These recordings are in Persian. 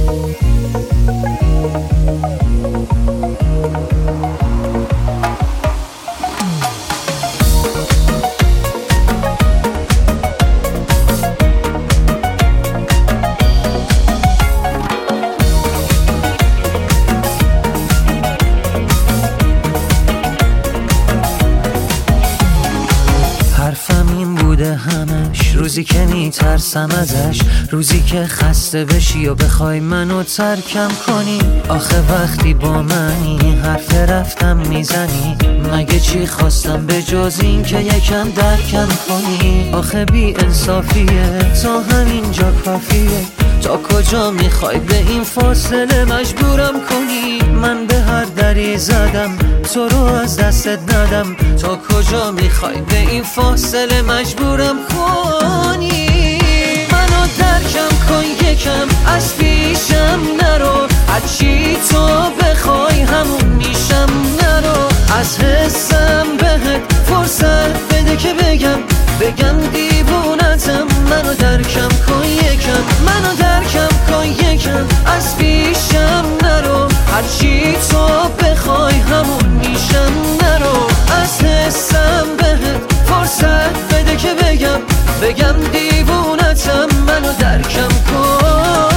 همش روزی که میترسم ازش، روزی که خسته بشی و بخوای منو ترکم کنی. آخه وقتی با منی حرف رفتم میزنی، مگه چی خواستم به جز این که یکم درکم کنی؟ آخه بی انصافیه تا همینجا کافیه، تا کجا میخوای به این فاصله مجبورم کنی؟ من به هر دری زدم تو رو از دستت ندم، تا کجا میخوای به این فاصله مجبورم کنی؟ منو درکم کن یکم، از پیشم نرو، هرچی تو بخوای همون میشم. نرو از حسم بهت فرصت بده که بگم دیوونتم. منو درکم کن یکم، منو درکم کن یکم، از پیشم نرو، هرچی تو بخوای همون میشم. نرو از حسم بهت فرصت بده که بگم دیوونتم. منو درکم کن.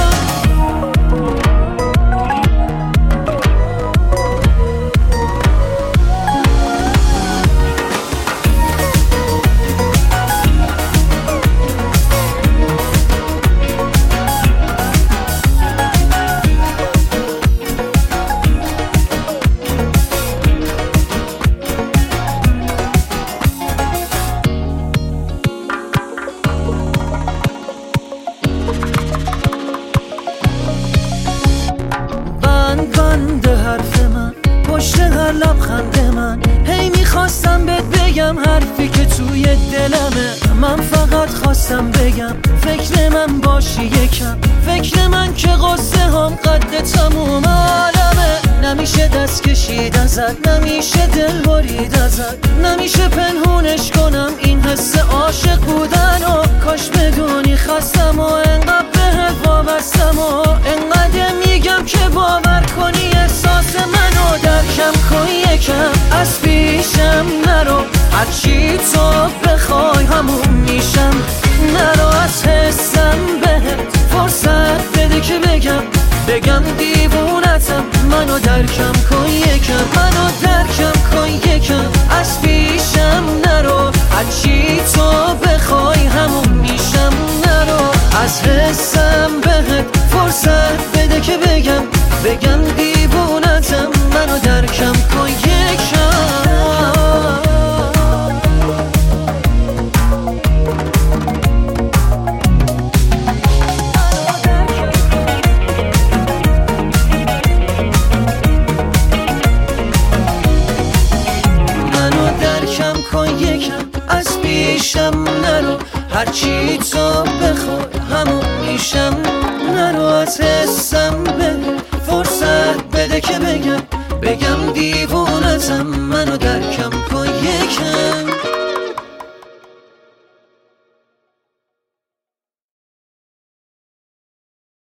بنده حرف من پشت هر لبخند من، هی میخواستم بهت بگم حرفی که توی دلمه. من فقط خواستم بگم فکر من باشی یکم، فکر من که قصه هم قد تموم عالمه. نمیشه دست کشید ازت، نمیشه دل برید ازت، نمیشه پنهونش کنم این حس عاشق بودن. و کاش بدونی خستم و انقدر بهت وابستم، و انقدر میگم که باور کنی احساس منو. درکم کن یکم، از پیشم نرو، هرچی تو بخوای همون میشم. نرو از حسم بهت فرصت بده که بگم دیوونتم. منو درکم کن یکم، منو درکم کن یکم، از پیشم نرو، هرچی تو بخوای همون میشم. نرو از حسم بهت فرصت بده که بگم دیوونتم. منو درکم کن یکم. از پیشم نرو، هرچی تو بخوای همون میشم. نرو از حسم بده فرصت بده که بگم دیوونتم. منو درکم کن یکم.